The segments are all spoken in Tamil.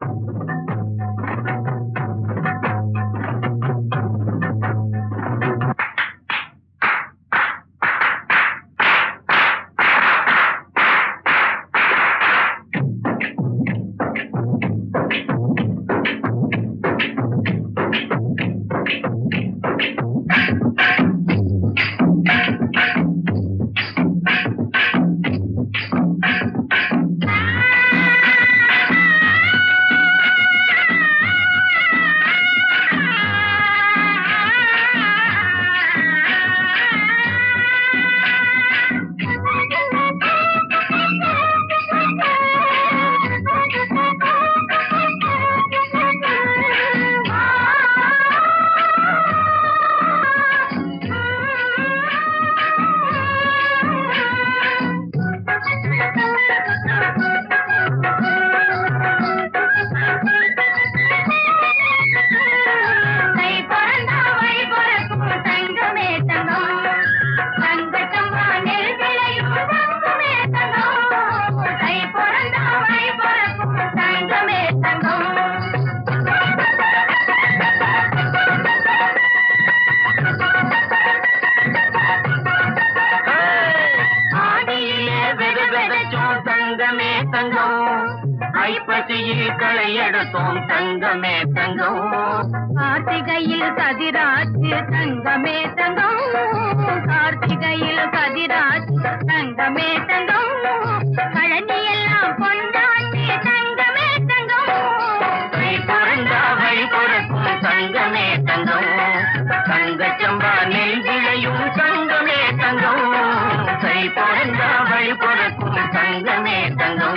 ஐப்பசியில் களையெடுத்தோம் தங்கமே தங்கம், கார்த்திகையில் கதிராச்சு தங்கமே தங்கம், கார்த்திகையில் கதிராச்சு தங்கமே தங்கம், பழனி எல்லாம் கொண்டாடி தங்கமே தங்கம், கை பிறந்தா வழி பிறக்கும் தங்கமே தங்கம், தங்கச்சம்பா நெல் விளையும் தங்கமே தங்கம், கை பிறந்தா வழி பிறக்கும் தங்கமே தங்கம்.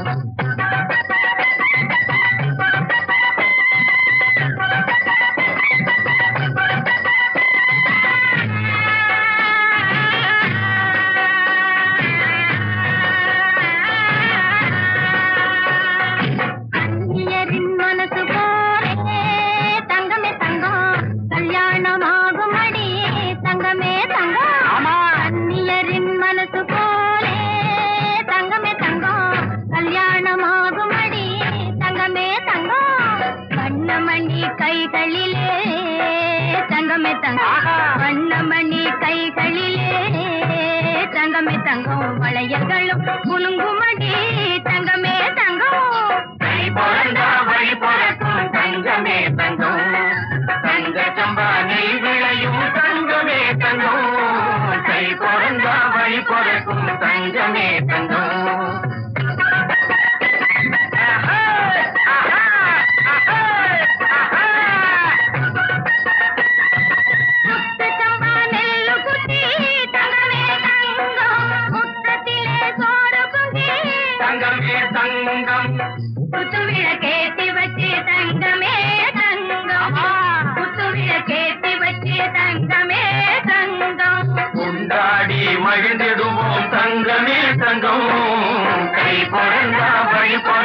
கைகளிலே தங்கமே தங்கம், வண்ணமணி கைகளிலே தங்கமே தங்கம், வளையல்களும் குலுங்குமடி தங்கமே தங்கம், கை பிறந்தா வழி பிறக்கும் தங்கமே தங்கம், தங்க சம்பா நெல் விளையும் தங்கமே தங்கம், கை பிறந்தா வழி பிறக்கும் தங்கமே தங்கம். கேட்டி வச்சு தங்கமே தங்கம், புத்துவில கேட்டி வச்சு தங்கமே தங்கம், கொண்டாடி மகிழ்ந்திடுவோம் தங்கமே தங்கம், கை பிறந்தா வழி